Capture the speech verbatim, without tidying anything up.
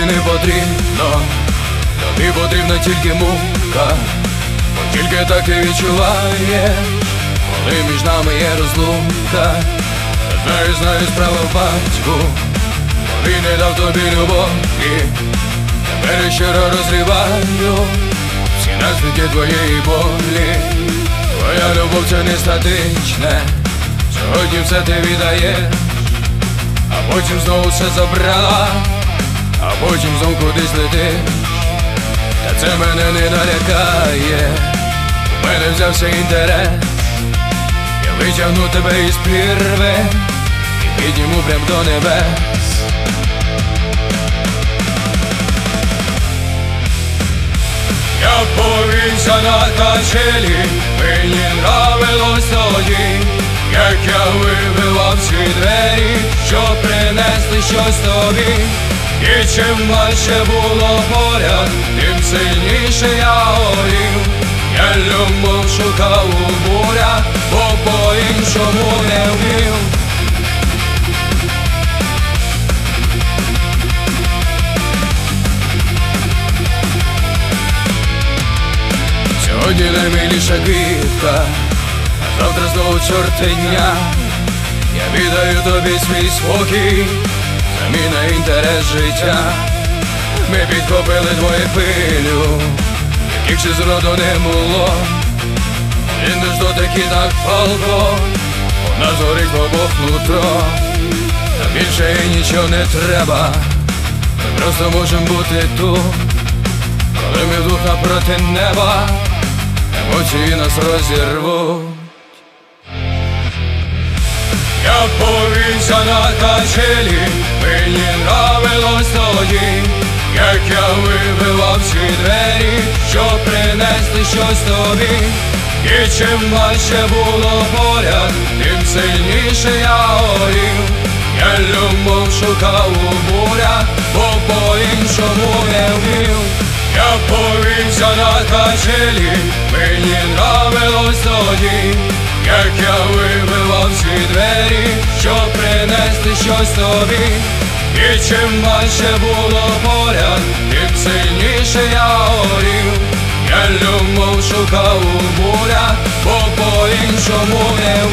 не потрібно, тобі потрібна тільки мука, бо тільки так ти відчуваєш, коли між нами є розлука. Знаю, знаю, справа в батьку, коли не дав тобі любові. Тепер я щиро розриваю всі наслідки твоєї болі. Твоя любов це не статичне, сьогодні все ти віддаєш, а потім знову все забрала, а потім знов кудись летиш. Та це мене не налякає, у мене взявся інтерес. Я витягну тебе із прірви і підніму прям до небес. Я повівся на качелі, мені нравилось тоді, як я вибивав всі двері, щоб принести щось тобі. І чим важче було поряд, тим сильніше я горів. Я любов шукав у бурях, бо по-іншому не вмів. Сьогодні наймиліша квітка, а завтра знову чортиня. Я віддаю тобі свій спокій, заміна інтерес життя. Ми підхопили двоє хвилю, яких ще зроду не було. Він ж дотики так палко, у нас горить обох нутро. Та більше і нічого не треба, ми просто можем бути тут, коли ми вдвох напроти неба. Емоції нас розірвуть. Я повівся на качелі, мені нравилось тоді, як я вибивав всі двері, щоб принести щось тобі. І чим важче було поряд, тим сильніше я горів. Я любов шукав у бурях, бо по-іншому не вмів. Я повівся на качелі, мені нравилось тоді, як я вибивав всі двері, щоб принести щось тобі. І чим важче було поряд, тим сильніше я горів. Я любов шукав у бурях, бо по-іншому не